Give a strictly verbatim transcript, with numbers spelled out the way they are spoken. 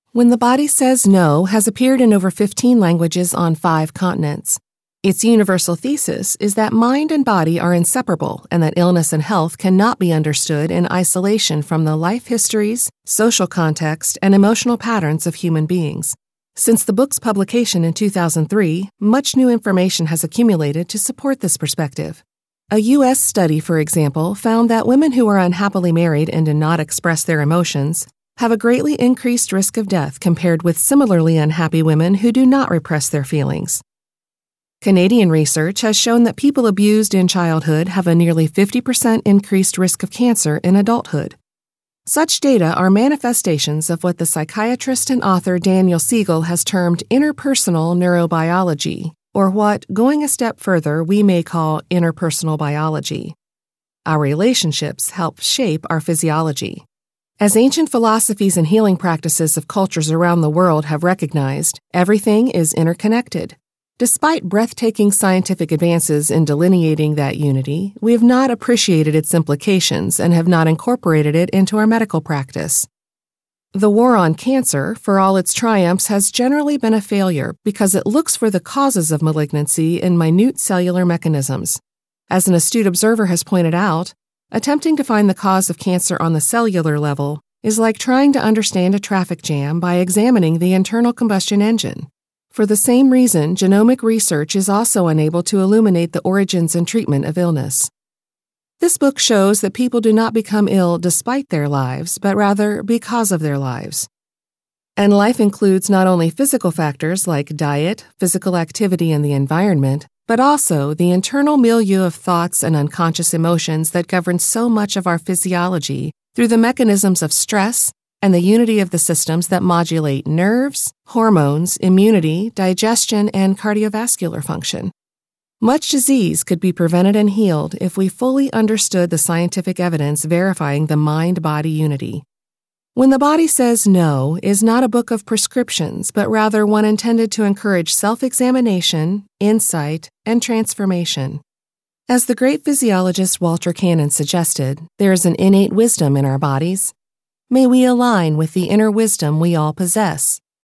When the Body Says No has appeared in over fifteen languages on five continents. Its universal thesis is that mind and body are inseparable and that illness and health cannot be understood in isolation from the life histories, social context, and emotional patterns of human beings. Since the book's publication in two thousand three, much new information has accumulated to support this perspective. A U S study, for example, found that women who are unhappily married and do not express their emotions have a greatly increased risk of death compared with similarly unhappy women who do not repress their feelings. Canadian research has shown that people abused in childhood have a nearly fifty percent increased risk of cancer in adulthood. Such data are manifestations of what the psychiatrist and author Daniel Siegel has termed interpersonal neurobiology, or what, going a step further, we may call interpersonal biology. Our relationships help shape our physiology. As ancient philosophies and healing practices of cultures around the world have recognized, everything is interconnected. Despite breathtaking scientific advances in delineating that unity, we have not appreciated its implications and have not incorporated it into our medical practice. The war on cancer, for all its triumphs, has generally been a failure because it looks for the causes of malignancy in minute cellular mechanisms. As an astute observer has pointed out, attempting to find the cause of cancer on the cellular level is like trying to understand a traffic jam by examining the internal combustion engine. For the same reason, genomic research is also unable to illuminate the origins and treatment of illness. This book shows that people do not become ill despite their lives, but rather because of their lives. And life includes not only physical factors like diet, physical activity, and the environment, but also the internal milieu of thoughts and unconscious emotions that govern so much of our physiology through the mechanisms of stress and the unity of the systems that modulate nerves, hormones, immunity, digestion, and cardiovascular function. Much disease could be prevented and healed if we fully understood the scientific evidence verifying the mind-body unity. When the Body Says No is not a book of prescriptions, but rather one intended to encourage self-examination, insight, and transformation. As the great physiologist Walter Cannon suggested, there is an innate wisdom in our bodies. May we align with the inner wisdom we all possess.